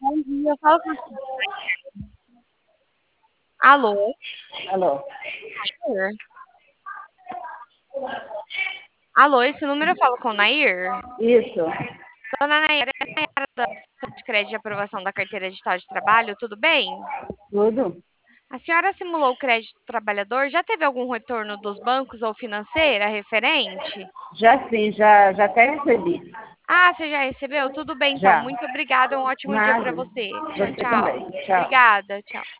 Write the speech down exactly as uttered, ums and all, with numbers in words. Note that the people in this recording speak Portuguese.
Bom dia, fala com Alô? Alô? Nair? Alô, esse número eu falo com Nair? Isso. Dona Nair, é a Nayara da Assistência de Crédito de Aprovação da Carteira Digital de Trabalho, tudo bem? Tudo? A senhora simulou o crédito do trabalhador, já teve algum retorno dos bancos ou financeira referente? Já sim, já, já até recebi. Ah, você já recebeu? Tudo bem então. Já. Muito obrigada, um ótimo dia para Nada. você. Tchau, Você tchau. também. Tchau. Obrigada, tchau.